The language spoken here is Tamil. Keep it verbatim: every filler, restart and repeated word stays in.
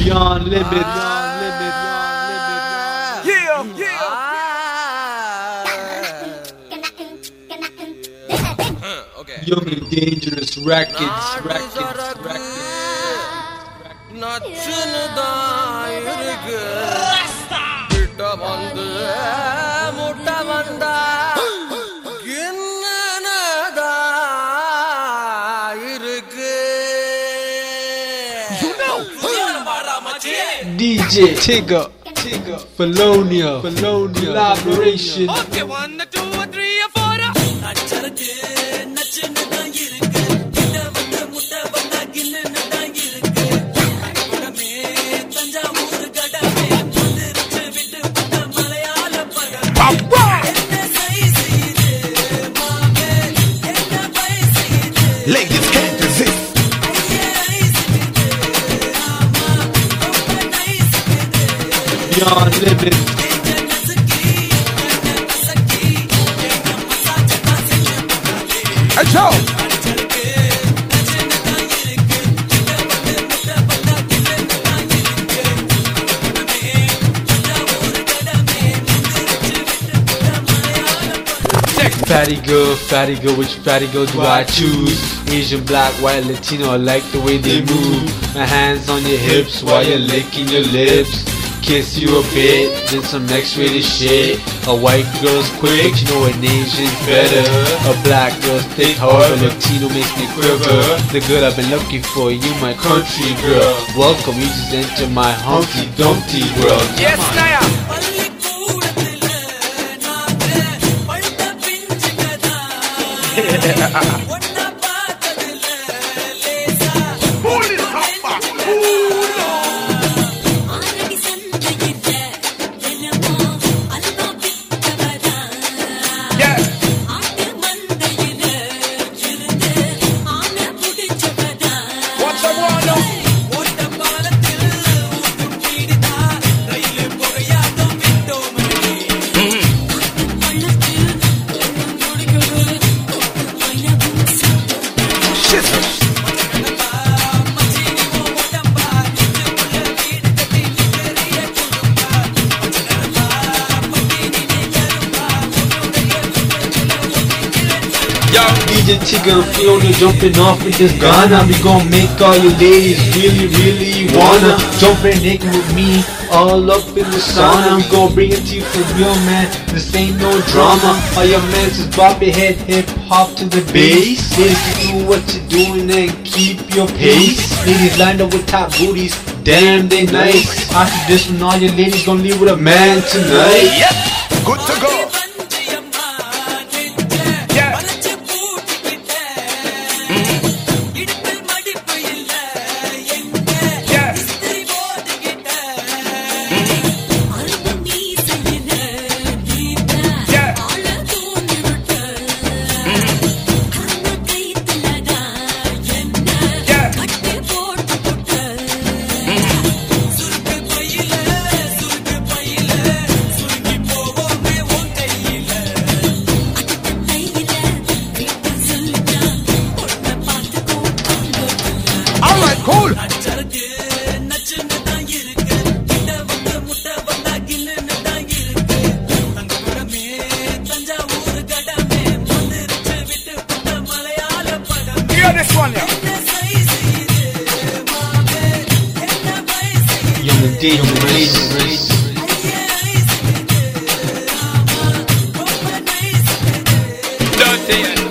Beyond limit, beyond limit, beyond limit, beyond limit. Yeah, yeah. Okay. Young and dangerous records, records, records. நச்சுனுதா இருக்கு கிட்ட வந்து முட்ட வந்தா என்னனதா இருக்கு D J Tigger, Tigger, Felonia, Felonia, collaboration. Okay, one, two, three, four. நச்சருக்கு நச்சுனுதா இருக்கு கிட்ட வந்து முட்ட வந்தா என்னனதா இருக்கு கடமே தஞ்சாவூர் கடமே வந்துருச்சு விட்டு விட்ட மலையாள படம் அப்பா என்ன சைஸ் இது மாமே என்ன வயசு இது Ladies can't resist. Beyond limit. Hey, Joe. Fatty girl, fatty girl, which fatty girl do I choose? Asian, black, white, Latino, I like the way they move. My hands on your hips while you're licking your lips. Kiss you a bit, then some X-rated shit. A white girl's quick, you know an Asian's better. A black girl's thick, however Latino makes me quiver. The girl I've been looking for, you my country girl. Welcome, you just entered my Humpty Dumpty world. Yes, Naya. D J Tigger and Fiona jumping off with this Ghana. We gon' make all you ladies really, really wanna jump and naked with me all up in the sauna. We gon' bring it to you for real, man. This ain't no drama. All your mans is bob your head, hip hop to the bass. Ladies, you do what you're doing and keep your pace. Ladies lined up with top booties, damn they nice. After this one, all your ladies gon' leave with a man tonight. Yep, good to go. Cool. Hear this one, yeah. Young and dangerous. Dirty and